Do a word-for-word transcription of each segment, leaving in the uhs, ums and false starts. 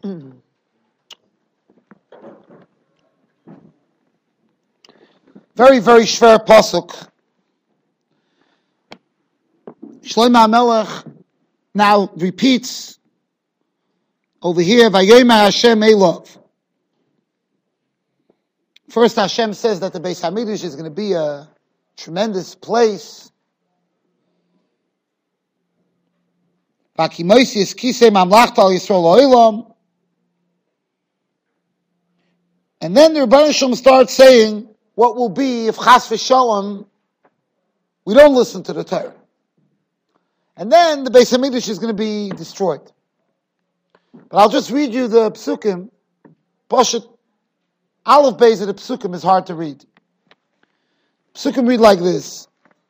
Very, very shver pasuk. Shlomo HaMelech now repeats over here, Vayomer Hashem Elov. First, Hashem says that the Beis Hamikdash is going to be a tremendous place. Vakimoisius kisei mamlachta al Yisrael oilam. And then the Rebbeinu Shalom starts saying what will be if Chas v'Shalom we don't listen to the Torah. And then the Beis Hamikdash is going to be destroyed. But I'll just read you the psukim. Poshet Aleph Beis of the psukim is hard to read. Psukim read like this.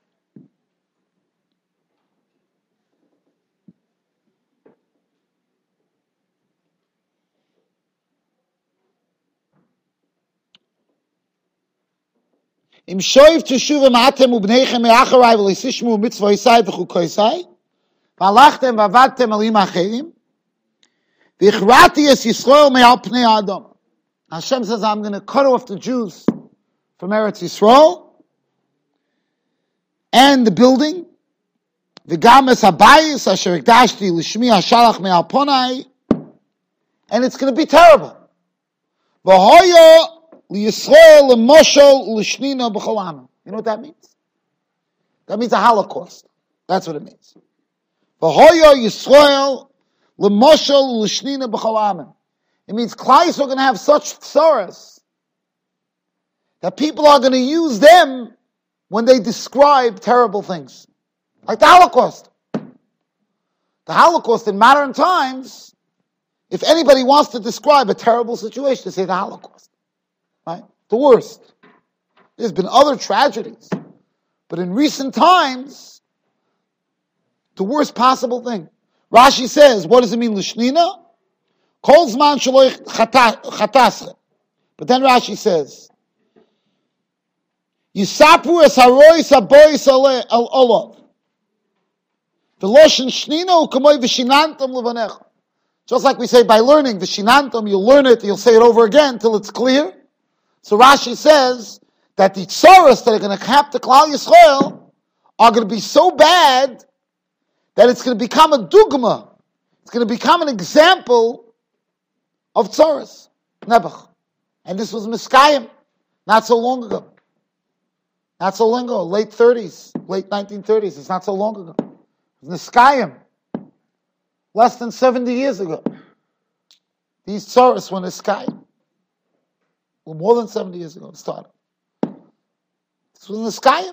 Im shoyv teshuvim atem ubneichem me'acharai v'leisishmu mitzvah yisai v'chukoisai v'alachtem v'avadtem alim acherim v'ichrati es Yisrael me'al pnei adam. Hashem says, I'm going to cut off the Jews from Eretz Yisrael and the building v'gam es habayis asher ikdashti l'shmi hashalach me'al ponai, and it's going to be terrible. V'hoya Yisrael l'moshel l'shnina b'chol amim. You know what that means? That means a Holocaust. That's what it means. V'hoya Yisrael l'moshel l'shnina b'chol amim. It means Klai are going to have such tsaras that people are going to use them when they describe terrible things, like the Holocaust. The Holocaust in modern times, if anybody wants to describe a terrible situation, they say the Holocaust. Right? The worst. There's been other tragedies. But in recent times, the worst possible thing. Rashi says, what does it mean, Lishnina? Kol zman shelo chatasre. But then Rashi says, Yisapu es harois habois al olav. V'loshen shnina u'kamoy v'shinantam levanecha. Just like we say by learning, v'shinantam, you'll learn it, you'll say it over again till it's clear. So Rashi says that the tsaros that are going to happen to Klal Yisrael are going to be so bad that it's going to become a dugma. It's going to become an example of tsaros, Nebuch. And this was Miskayim, not so long ago. Not so long ago, late thirties, late nineteen thirties. It's not so long ago. It was Miskayim, less than seventy years ago. These tsaros were Miskayim. Well, more than seventy years ago it started. This was in the sky.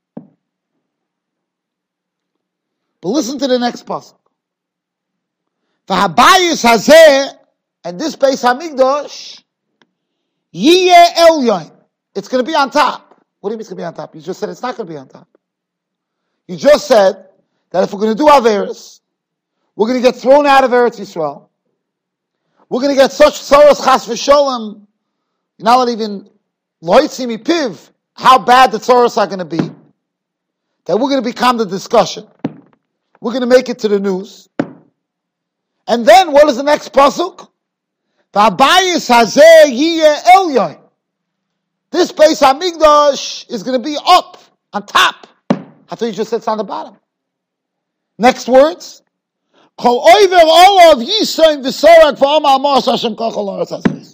But listen to the next pasuk. V'habayis hazeh, and this Beis Hamikdash, yiyeh elyon. It's going to be on top. What do you mean it's going to be on top? You just said it's not going to be on top. You just said that if we're going to do Averis, we're going to get thrown out of Eretz Yisrael. We're going to get such tsaros chas v'sholem. You're not even loitzimi piv, how bad the tsaros are going to be, that we're going to become the discussion. We're going to make it to the news. And then what is the next pasuk? V'habayis hazeh yiyeh elyon. This Beis Hamikdash is going to be up, on top. I thought you just said it's on the bottom. Next words. Kol oiver olav yisoim v'sorak v'omal mos Hashem kachol ha'aretz hazeh.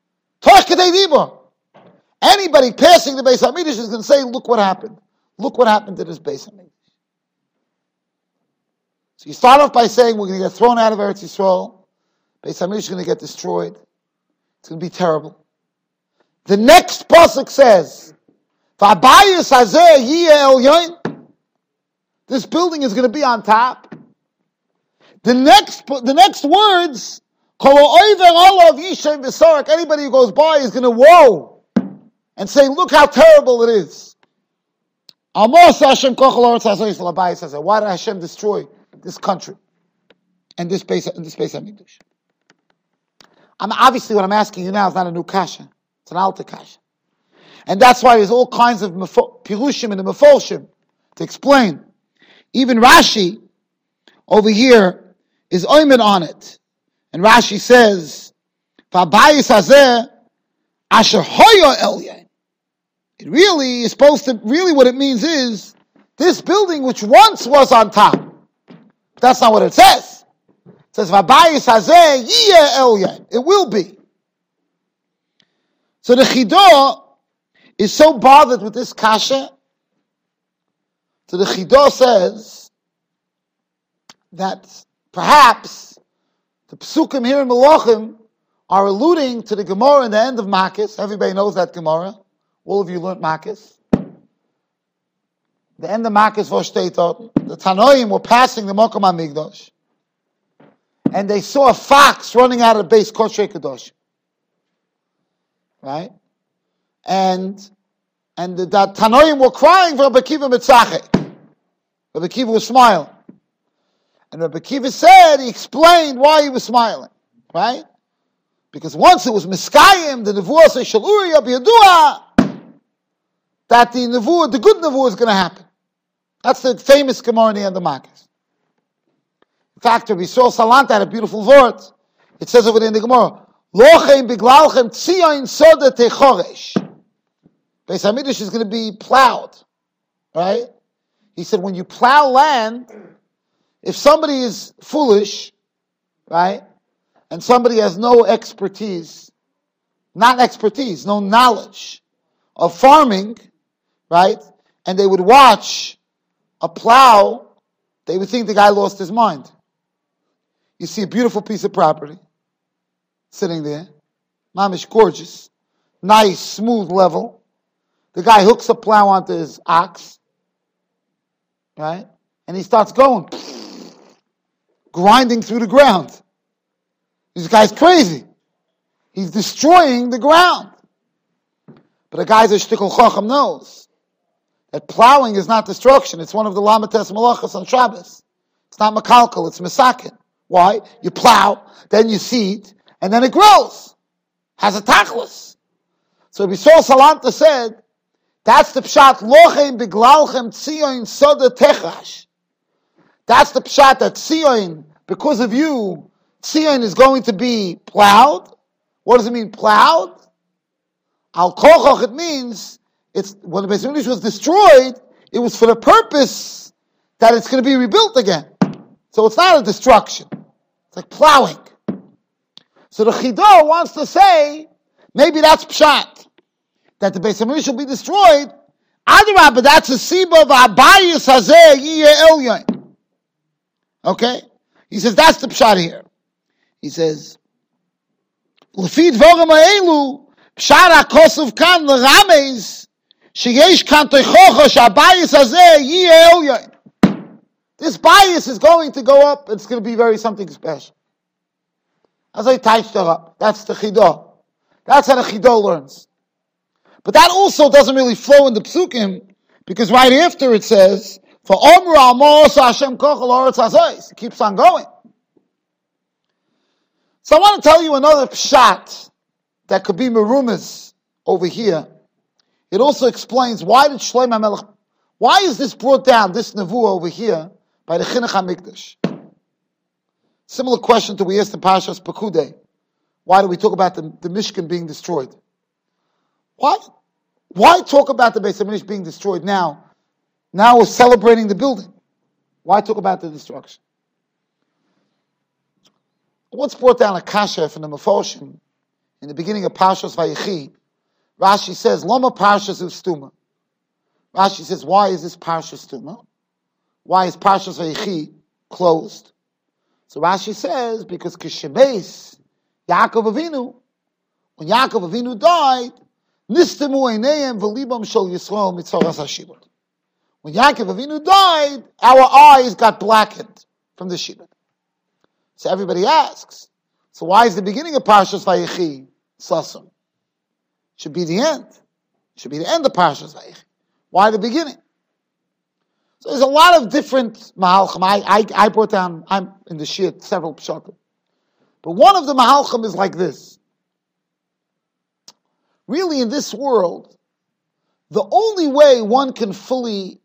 Anybody passing the Beis Hamikdash is going to say, look what happened. Look what happened to this Beis Hamikdash. So you start off by saying we're going to get thrown out of Eretz Yisrael. Beis Hamikdash is going to get destroyed. It's going to be terrible. The next pasuk says, V'habayis hazeh yiyeh elyon. This building is going to be on top. The next, the next words, anybody who goes by is going to woe and say, look how terrible it is. Why did Hashem destroy this country and this base and this base Hamikdash? I'm obviously what I'm asking you now is not a new kasha; it's an alta kasha, and that's why there's all kinds of pirushim and the mefolshim to explain. Even Rashi over here is oimed on it. And Rashi says, V'abayis hazeh asher hoya elyon. It really is supposed to, really what it means is, this building which once was on top. That's not what it says. It says, V'abayis hazeh yiyeh elyon. It will be. So the Chidah is so bothered with this kasha. So the Chidah says that perhaps the Psukim here in Melachim are alluding to the Gemara in the end of Makis. Everybody knows that Gemara. All of you learned Makis. The end of Makis Voshteitot. The Tanoim were passing the Mokom HaMikdash. And they saw a fox running out of the base Kosher Kadosh. Right? And and the, the Tanoim were crying for Rabbi Akiva Mitzachek. Rabbi Akiva was smiling. And Rabbi Akiva said, he explained why he was smiling. Right? Because once it was Miskayim, the Nevuah says, Shaluri Yadua, that the Nevuah, the good Nevuah is going to happen. That's the famous Gemara in the end of Makis. In fact, Rabbi Yisrael Salant had a beautiful word. It says over there in the Gemara, Lochem biglalchem tzion soda techoresh. Beis HaMikdash is going to be plowed. Right? He said, when you plow land, if somebody is foolish, right, and somebody has no expertise, not expertise, no knowledge of farming, right, and they would watch a plow, they would think the guy lost his mind. You see a beautiful piece of property sitting there, mamish gorgeous, nice, smooth level. The guy hooks a plow onto his ox, right, and he starts going, grinding through the ground. This guy's crazy. He's destroying the ground. But a guy that Shtickle Chacham knows that plowing is not destruction. It's one of the Lamates Malachas on Shabbos. It's not Makalkal, it's Mesakin. Why? You plow, then you seed, and then it grows. Has a tachlis. So B'Yisrael Salanta said, that's the pshat, Lochem biglalchem tzion soda techash. That's the pshat that Tzion, because of you, Tzion is going to be plowed. What does it mean, plowed? Al kochoch, it means, it's when the Beis HaMikdash was destroyed, it was for the purpose that it's going to be rebuilt again. So it's not a destruction. It's like plowing. So the Chidah wants to say, maybe that's pshat, that the Beis HaMikdash will be destroyed. Adarabah, but that's a siba of Abayis hazeh yiyeh elyon. Okay? He says, that's the pshat here. He says, L'fi dvorim ha'elu, pshat ha'kosov kan l'ramez, sheyesh kan toichocha sh'abayis hazeh yiyeh elyon. This bias is going to go up, it's going to be very something special. As I touched up, that's the Chidah. That's how the Chidah learns. But that also doesn't really flow in the Psukim, because right after it says, for Omru Amos Hashem Kochel Oretz Hazois. It keeps on going. So I want to tell you another pshat that could be merumas over here. It also explains why did Shlomo HaMelech, why is this brought down, this nevuah over here, by the Chinuch HaMikdash? Similar question to we asked in Parashas Pekudei. Why do we talk about the, the Mishkan being destroyed? Why? Why talk about the Beis HaMikdash being destroyed now? Now we're celebrating the building. Why talk about the destruction? Once brought down a kasha from the Mefoshim in the beginning of Parshas Vayechi. Rashi says, Loma Parshas Ustuma. Rashi says, why is this Parshas Stuma? Why is Parshas Vayechi closed? So Rashi says, because Kishemes, Yaakov Avinu, when Yaakov Avinu died, Nistemu Einayim V'libam Shel Yisrael Mitzoras HaShibud. When Yaakov Avinu died, our eyes got blackened from the Shibud. So everybody asks, so why is the beginning of Parshas Vayechi Sasum? Should be the end. Should be the end of Parshas Vayechi. Why the beginning? So there's a lot of different mahalchim. I, I, I brought down, I'm in the shir, several pshatim. But one of the mahalchim is like this. Really in this world, the only way one can fully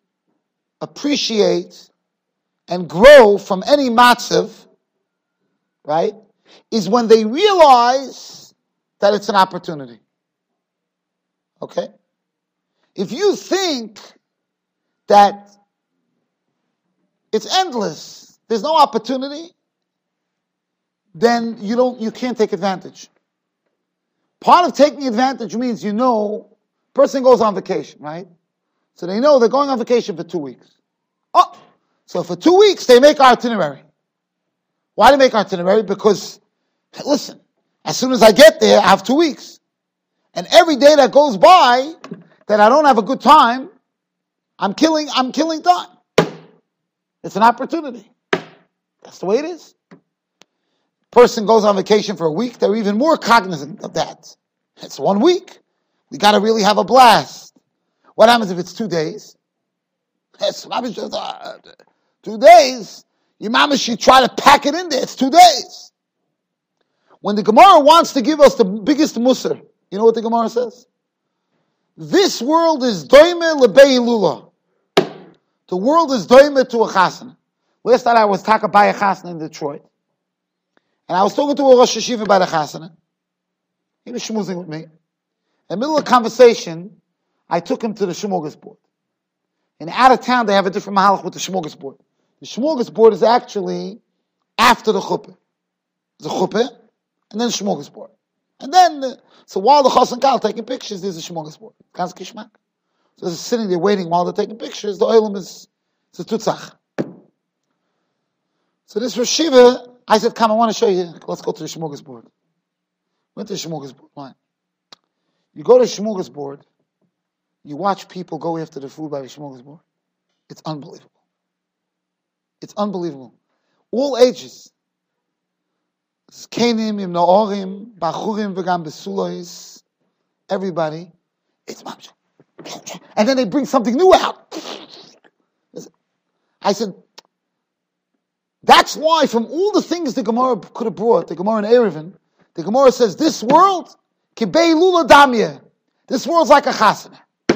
appreciate and grow from any matzav, right, is when they realize that it's an opportunity. Okay? If you think that it's endless, there's no opportunity, then you don't, you can't take advantage. Part of taking advantage means you know, person goes on vacation, right? So they know they're going on vacation for two weeks. Oh, so for two weeks they make itinerary. Why do they make itinerary? Because, listen, as soon as I get there, I have two weeks. And every day that goes by that I don't have a good time, I'm killing, I'm killing time. It's an opportunity. That's the way it is. Person goes on vacation for a week, they're even more cognizant of that. It's one week. We got to really have a blast. What happens if it's two days? It's just, uh, two days. Your mama should try to pack it in there. It's two days. When the Gemara wants to give us the biggest musar, you know what the Gemara says? This world is doime lebei lula. The world is doime to a chasana. Last night I was talking by a chasana in Detroit. And I was talking to a Rosh Hashiva by the chasana. He was schmoozing with me. In the middle of the conversation, I took him to the smorgasbord. And out of town, they have a different mahalach with the smorgasbord. The smorgasbord is actually after the chuppah. There's a chuppah, and then the smorgasbord. And then, the, so while the chas and kal taking pictures, there's a smorgasbord. Kaz kishmak. So they're sitting there waiting while they're taking pictures. The oilam is, it's a tutzach. So this Rosh Hashiva, I said, come, I want to show you. Let's go to the smorgasbord. Went to the smorgasbord. Why? You go to the smorgasbord, you watch people go after the food by the smorgasbord. It's unbelievable. It's unbelievable. All ages. Zkenim, im na'orim, bachurim, v'gam besulois. Everybody. It's mamsha. And then they bring something new out. I said, that's why from all the things the Gemara could have brought, the Gemara in Erevin, the Gemara says, this world, kibei lula damya. This world's like a chasana.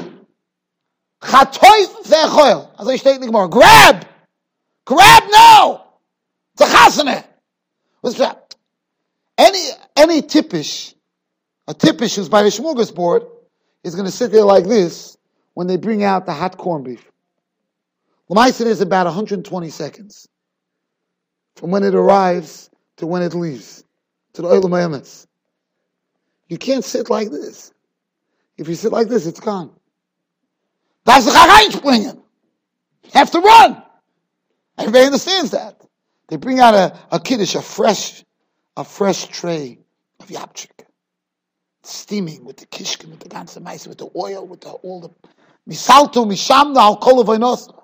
Chatoif ve'choil. As I state in the Gemara, grab! Grab now! It's a chasana. What's that? Any, any tippish, a tippish who's by the smorgasbord, is going to sit there like this when they bring out the hot corned beef. L'maisa is about one hundred twenty seconds. From when it arrives to when it leaves. To the Olam Hayemetz. You can't sit like this. If you sit like this, it's gone. That's the Chagayinspringen. You have to run. Everybody understands that. They bring out a, a kiddush, a fresh, a fresh tray of yapchik. Steaming with the kishkin, with the ganze meise, with the oil, with the, all the misalto, mishamna, al kol vaynosa.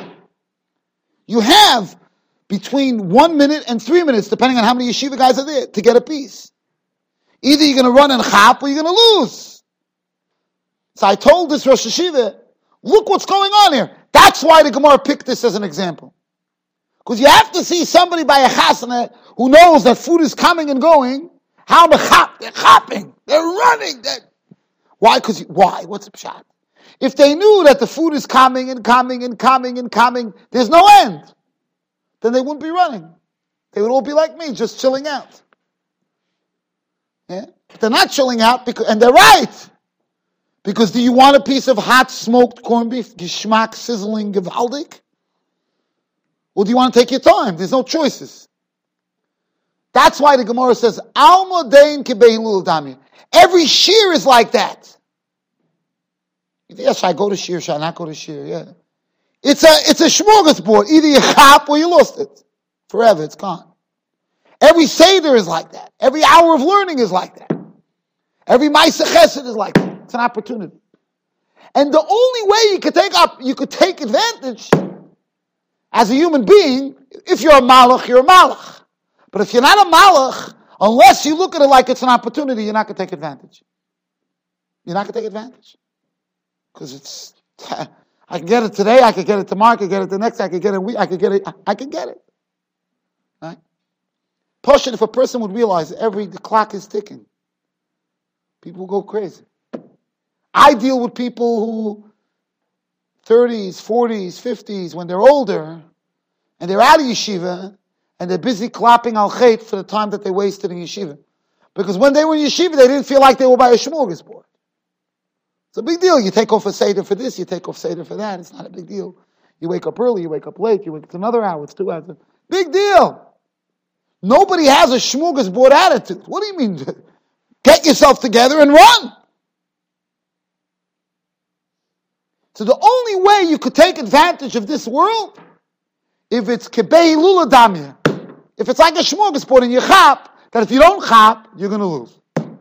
You have between one minute and three minutes, depending on how many yeshiva guys are there, to get a piece. Either you're going to run and chap or you're going to lose. So I told this Rosh Hashiva, look what's going on here. That's why the Gemara picked this as an example. Because you have to see somebody by a chasana who knows that food is coming and going. How mechap? They're chapping. They're running. They're... Why? Because why? What's the pshat? If they knew that the food is coming and coming and coming and coming, there's no end. Then they wouldn't be running. They would all be like me, just chilling out. Yeah? But they're not chilling out, because, and they're right. Because do you want a piece of hot smoked corned beef, geschmack, sizzling, gewaldig? Or do you want to take your time? There's no choices. That's why the Gemara says, Alma dein kibei lul dami. Every shear is like that. Yes, should I go to shear? Should I not go to shear? Yeah. It's a, it's a smorgasbord. Either you chop or you lost it. Forever, it's gone. Every Seder is like that. Every hour of learning is like that. Every Ma'aseh Chesed is like that. It's an opportunity. And the only way you could take up, you could take advantage as a human being, if you're a malach, you're a malach. But if you're not a malach, unless you look at it like it's an opportunity, you're not going to take advantage. You're not going to take advantage. Because it's, I can get it today, I could get it tomorrow, I could get it the next, I could get it a week, I could get it, I could get it. Right? Pushing, if a person would realize every, the clock is ticking, people go crazy. I deal with people who, thirties, forties, fifties, when they're older, and they're out of yeshiva, and they're busy clapping al chet for the time that they wasted in yeshiva. Because when they were in yeshiva, they didn't feel like they were by a smorgasbord. It's a big deal. You take off a seder for this, you take off seder for that. It's not a big deal. You wake up early, you wake up late, you wake up another hour, it's two hours. Big deal. Nobody has a smorgasbord attitude. What do you mean? Get yourself together and run. So the only way you could take advantage of this world, if it's kebei lula damya, if it's like a smorgasbord and you chap, that if you don't chap, you're going to lose.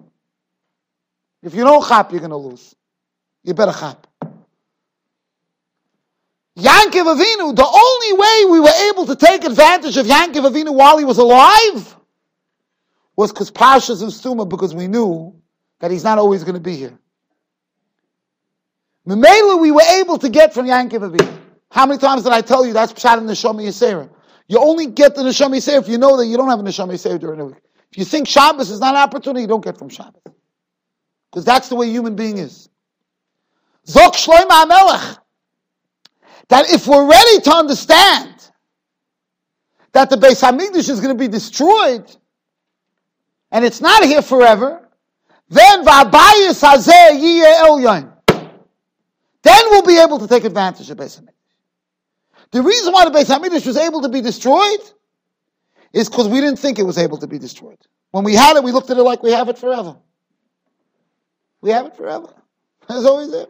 If you don't chap, you're going to lose. You better chap. Yankov Avinu, the only way we were able to take advantage of Yankov Avinu while he was alive was because Parshas and Stuma, because we knew that he's not always going to be here. Memela, we were able to get from Yankov Avinu. How many times did I tell you that's Pshat in Neshama Yisera? You only get the Neshama Yisera if you know that you don't have a Neshama Yisera during the week. If you think Shabbos is not an opportunity, you don't get from Shabbos. Because that's the way a human being is. Zok Shlomo HaMelech, that if we're ready to understand that the Beis HaMikdash is going to be destroyed, and it's not here forever, then V'abayis hazeh yiyeh elyon. Then we'll be able to take advantage of Beis HaMikdash. The reason why the Beis HaMikdash was able to be destroyed is because we didn't think it was able to be destroyed. When we had it, we looked at it like we have it forever. We have it forever. It's always there.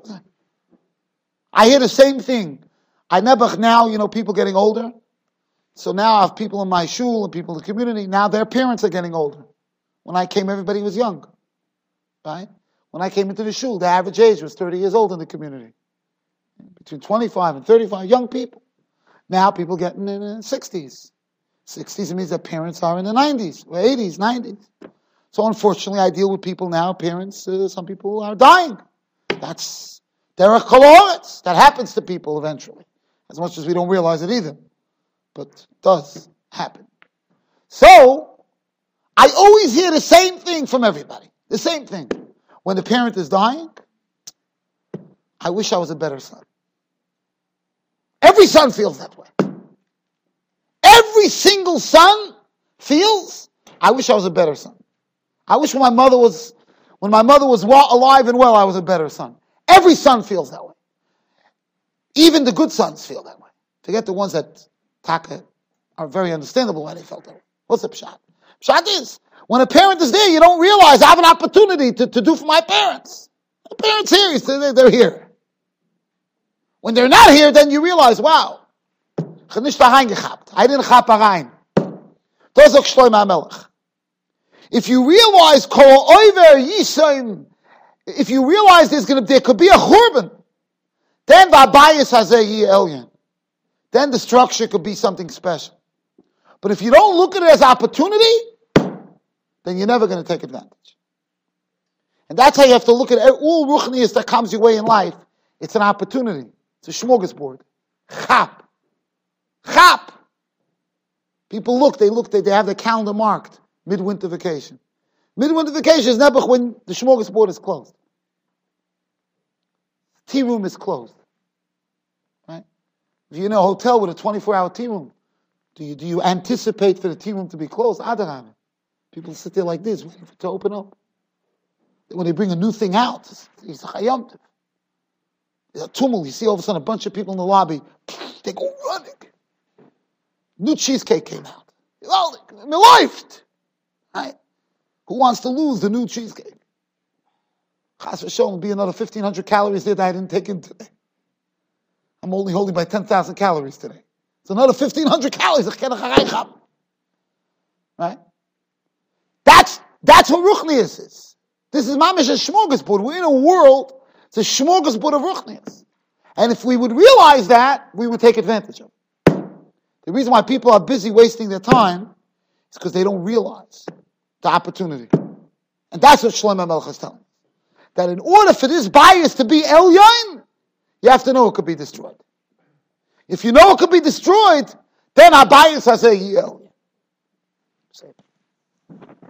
I hear the same thing. I never now, you know, people getting older. So now I have people in my shul and people in the community. Now their parents are getting older. When I came, everybody was young. Right? When I came into the shul, the average age was thirty years old in the community. Between twenty-five and thirty-five, young people. Now people getting in the sixties. sixties means that parents are in the nineties, or eighties, nineties. So unfortunately, I deal with people now, parents, uh, some people are dying. That's, there are koloretz. That happens to people eventually. As much as we don't realize it either. But it does happen. So, I always hear the same thing from everybody. The same thing. When the parent is dying, I wish I was a better son. Every son feels that way. Every single son feels, I wish I was a better son. I wish when my mother was, when my mother was alive and well, I was a better son. Every son feels that way. Even the good sons feel that way. Forget the ones that taka are very understandable why they felt that way. What's the pshat? Pshat is, when a parent is there, you don't realize I have an opportunity to, to do for my parents. The parents here, they're, they're here. When they're not here, then you realize, wow, I didn't chap rein. Dozok Shlomo HaMelech. If you realize kol oiver yisayim, if you realize there's going to, there could be a churban, then v'abayis hazeh yiyeh elyon. Then the structure could be something special. But if you don't look at it as opportunity, then you're never going to take advantage. And that's how you have to look at it. All ruchnius that comes your way in life, it's an opportunity. It's a smorgasbord. Chap. Chap. People look, they look, they, they have their calendar marked. Midwinter vacation. Midwinter vacation is never when the smorgasbord is closed. Tea room is closed. Right? If you're in a hotel with a twenty-four hour tea room, do you do you anticipate for the tea room to be closed? Adarab. People sit there like this, waiting for it to open up. When they bring a new thing out, it's a chayamtiv. There's a tumult. You see all of a sudden a bunch of people in the lobby, they go running. New cheesecake came out. Well, my life. Right? Who wants to lose the new cheesecake? Chas v'sholom will be another fifteen hundred calories there that I didn't take in today. I'm only holding by ten thousand calories today. It's another fifteen hundred calories. Right? That's, that's what Ruchnius is. This is mamish a smorgasbord. We're in a world, it's a smorgasbord of Ruchnius. And if we would realize that, we would take advantage of it. The reason why people are busy wasting their time is because they don't realize the opportunity. And that's what Shlomo HaMelech is telling us. That in order for this bias to be Elyon, you have to know it could be destroyed. If you know it could be destroyed, then our bias has a Elyon.